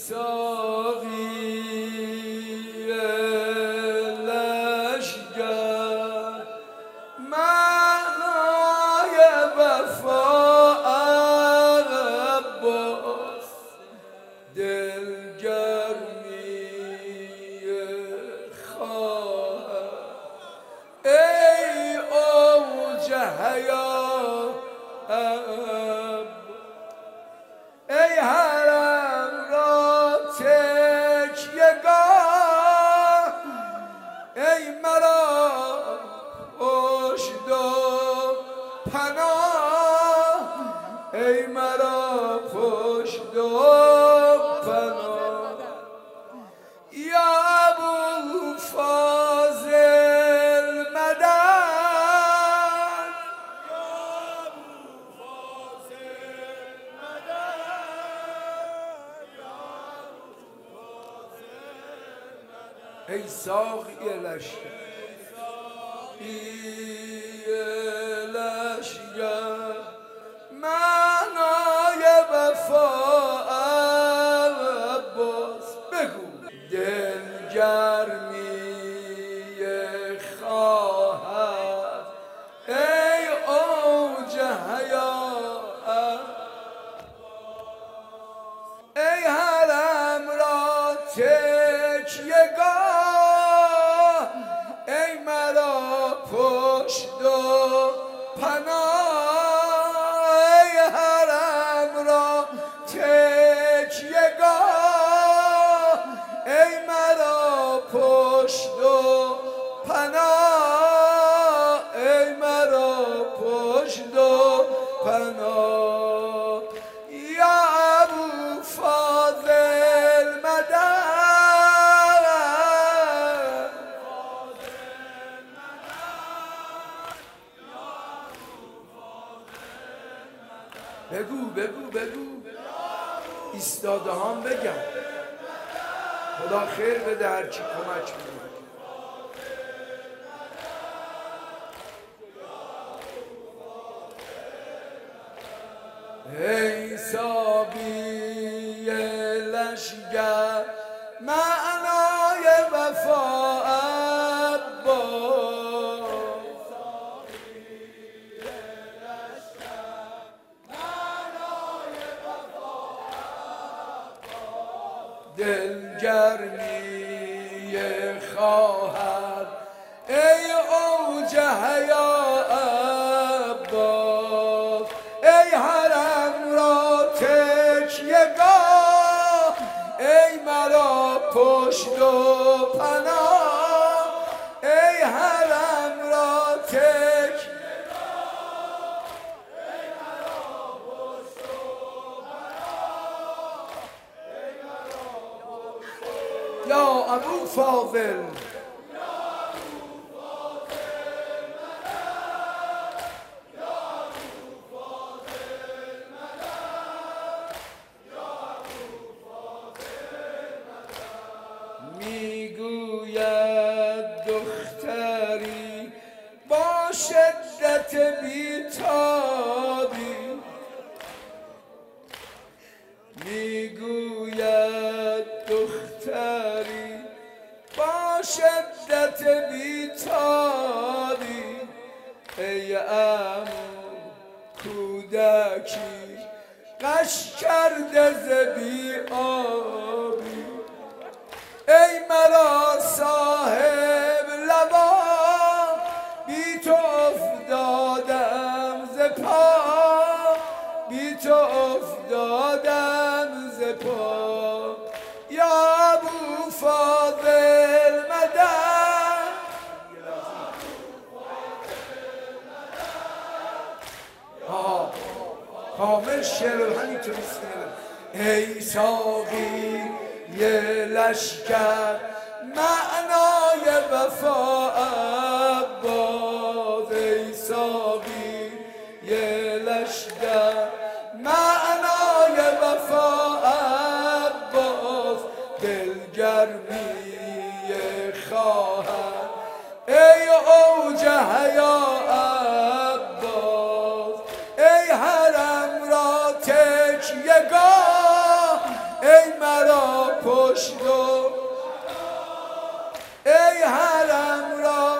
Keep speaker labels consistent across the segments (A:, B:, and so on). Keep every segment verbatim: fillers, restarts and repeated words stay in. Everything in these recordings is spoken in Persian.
A: ساقی لشگر معنای وفا عباس دلگرمی خواهر ای اوج حیات ای حرم را تکیه‌گاه ای مرا پشت و پناه ای مرا پشت و پناه یا ابوالفاضل مدد ای ساقی لشگر لشگر معنای وفا عباس بگو دلگرمی خواهد ای اوج حیات ای حرم را تکیه‌گاه ای مرا پشت و پناه ای حرم را تکیه‌گاه ای مرا پشت و پناه ای مرا پشت و پناه یا ابوالفاضل مدد بگو بگو بگو ایستاده هم بگم خدا خیر بده هرچی کمک میکنه ای ساقی لشگر معنای وفا دلگرمی خواهد ای اوج حیات عباس ای حرم را تکیه‌گاه ای مرا پشت و پناه ای حرم را تکیه‌گاه ای مرا پشت و پناه ای مرا یا ابوالفاضل میگوید دختری با شدت بیتابی میگوید دختری با شدت بیتابی ای عمو کودکی غش کرده ز بی آبی ای مرا صاحب لبا بی تو افتادم ز پا بی تو افتادم ز پا یا ابوالفاضل مدد آها کامل شعر همینطوری سنه ای ساقی یه لشگر معنای وفا عباس ای ساقی یه لشگر معنای وفا عباس دلگرمی خواهد ای اوج حیات عباس ای حرم را تکیه‌گاه ای مرا پشت و ای حرم را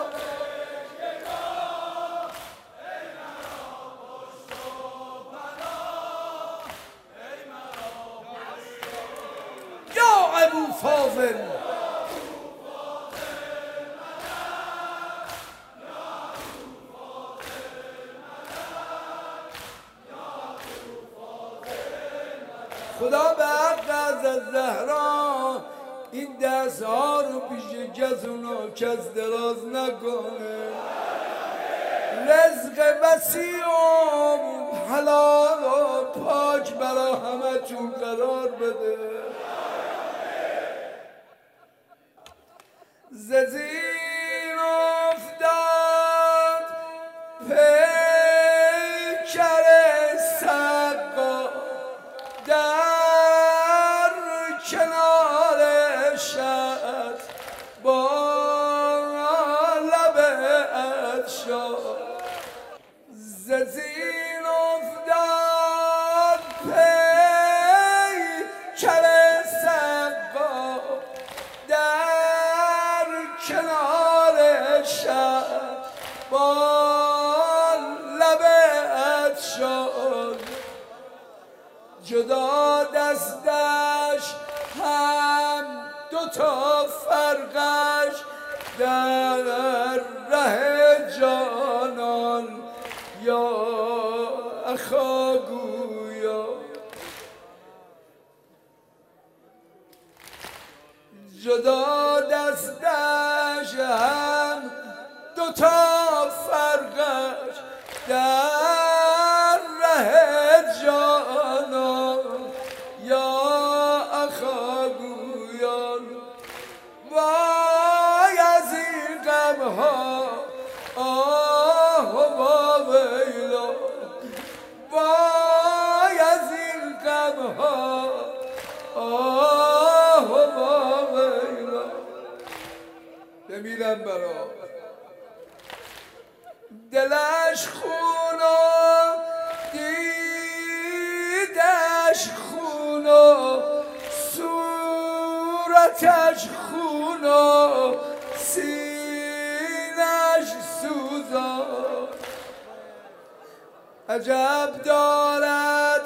A: یا ابو فاضل خدا به حق از زهرا این دست ها رو پیش کس اونا کس دراز نکنه رزق وسیع و حلال و پاک برا همه تون قرار بده ززین افتاد پیکر سقا در کنار شد با لب عطشا ززین افتاد پیکر سقا در کنار شد با لب عطشا جدا دستش هم دوتا فرقش در ره جانان یا اخا گویا جدا دستش هم دوتا فرقش در ره جانان یا اخا گویان وای از این غمها آه و ویلا وای از این غمها آه و ویلا بمیرم برا دلش خونا دیدش خونا صورتش خونا سینش سوزا عجب دارد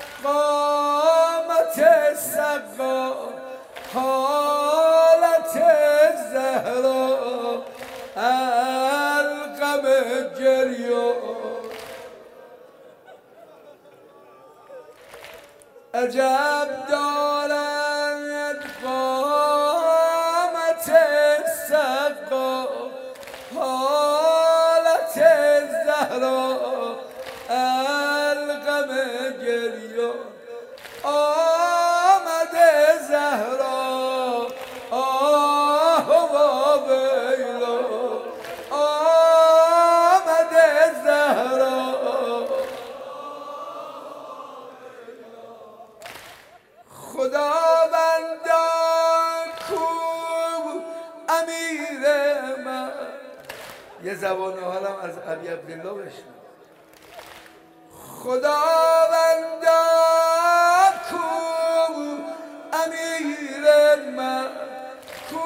A: قامت سقا حالت زهرا القم گریا عجب دارد قامت سقا حالت زهرا القم گریا آمده زهرا آه و ویلا آمده زهرا خداوندا کو امیر من یه زبان حالم از ابی عبدالله بشنم خداوندا کو امیر من کو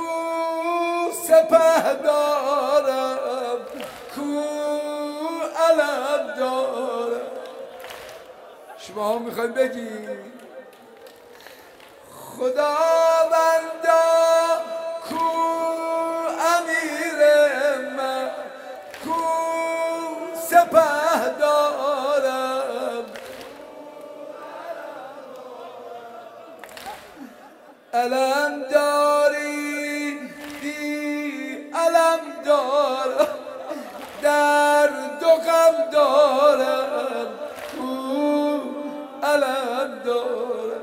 A: سپهدارم کو علم دارم شما هم میخوایم بگید خداوندا کو امیر من کو سپهدارم علم داری بی علم دارم در دو غم دارم کو علم دارم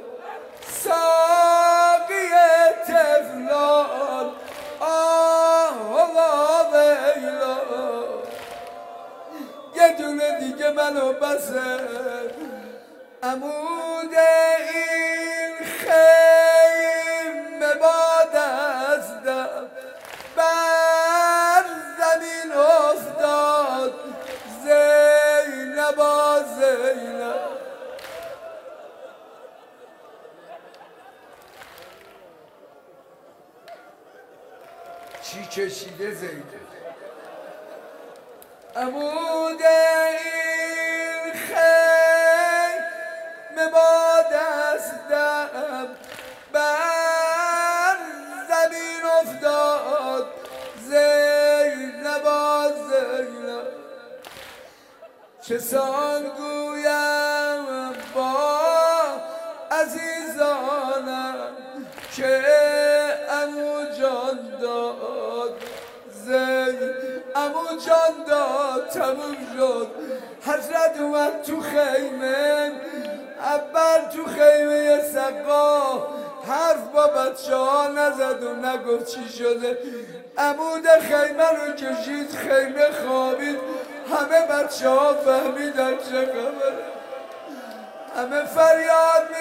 A: ساقی تفلان آه و ویلا یه دونه دیگه منو بسه عمود این خیمه با دستم بر زمین افتاد زینبا زینب چی کشیده زیده عمود این خیمه با دستم بر زمین افتاد زینبا زینب چه سان گویم با عزیزانم که عمو جان داد زین عمو جان داد تموم شد حضرت اومد تو خیمه اول تو خیمه سقا حرف با بچه ها نزد و نگفت چی شده عمود خیمه رو کشید خیمه خوابید همه بچه ها فهمیدن چه خبره همه فریاد